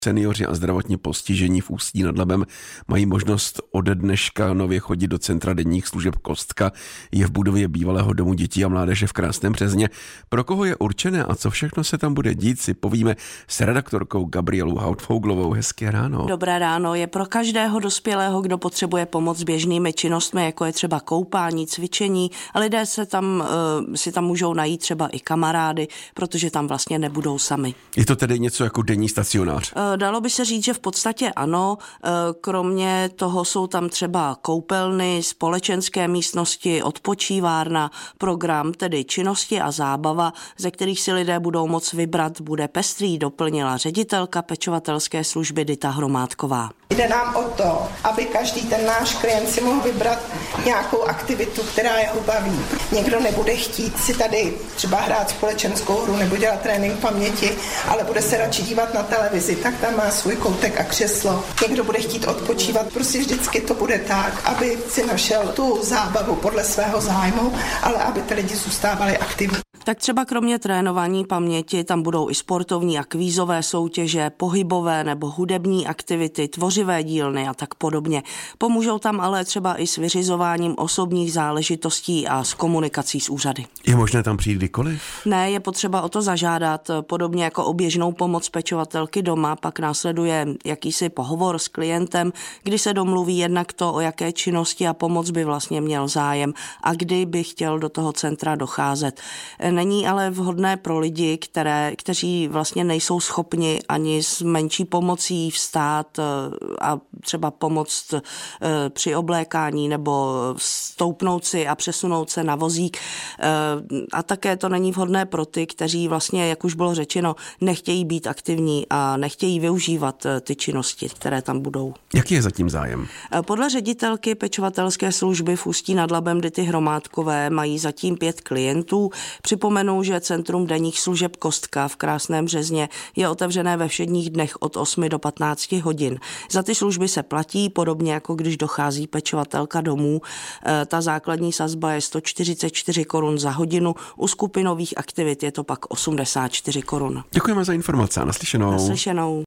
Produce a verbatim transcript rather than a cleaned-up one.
Seniori a zdravotně postižení v Ústí nad Labem mají možnost ode dneška nově chodit do Centra denních služeb Kostka. Je v budově bývalého domu dětí a mládeže v Krásném Březně. Pro koho je určené a co všechno se tam bude dít, si povíme s redaktorkou Gabrielou Hautfouglovou. Hezké ráno. Dobré ráno. Je pro každého dospělého, kdo potřebuje pomoc s běžnými činnostmi, jako je třeba koupání, cvičení. A lidé se tam, si tam můžou najít třeba i kamarády, protože tam vlastně nebudou sami. Je to tedy něco jako denní stacionář? Dalo by se říct, že v podstatě ano. Kromě toho jsou tam třeba koupelny, společenské místnosti, odpočívárna, program, tedy činnosti a zábava, ze kterých si lidé budou moct vybrat, bude pestrý, doplnila ředitelka pečovatelské služby Dita Hromádková. Jde nám o to, aby každý ten náš klient si mohl vybrat nějakou aktivitu, která jeho baví. Někdo nebude chtít si tady třeba hrát společenskou hru nebo dělat trénink paměti, ale bude se radši dívat na televizi, tak tam má svůj koutek a křeslo. Někdo bude chtít odpočívat, prostě vždycky to bude tak, aby si našel tu zábavu podle svého zájmu, ale aby ty lidi zůstávali aktivní. Tak třeba kromě trénování paměti tam budou i sportovní a kvízové soutěže, pohybové nebo hudební aktivity, tvořivé dílny a tak podobně. Pomůžou tam ale třeba i s vyřizováním osobních záležitostí a s komunikací s úřady. Je možné tam přijít kdykoliv? Ne, je potřeba o to zažádat, podobně jako o běžnou pomoc pečovatelky doma, pak následuje jakýsi pohovor s klientem, kdy se domluví jednak to, o jaké činnosti a pomoc by vlastně měl zájem a kdy by chtěl do toho centra docházet. Není ale vhodné pro lidi, které, kteří vlastně nejsou schopni ani s menší pomocí vstát a třeba pomoct při oblékání nebo stoupnout si a přesunout se na vozík. A také to není vhodné pro ty, kteří vlastně, jak už bylo řečeno, nechtějí být aktivní a nechtějí využívat ty činnosti, které tam budou. Jaký je zatím zájem? Podle ředitelky pečovatelské služby v Ústí nad Labem Dity Hromádkové mají zatím pět klientů. Připomenu, že Centrum denních služeb Kostka v Krásném Březně je otevřené ve všedních dnech od osmi do patnácti hodin. Za ty služby se platí, podobně jako když dochází pečovatelka domů. Ta základní sazba je sto čtyřicet čtyři korun za hodinu, u skupinových aktivit je to pak osmdesát čtyři korun. Děkujeme za informace a naslyšenou. Naslyšenou.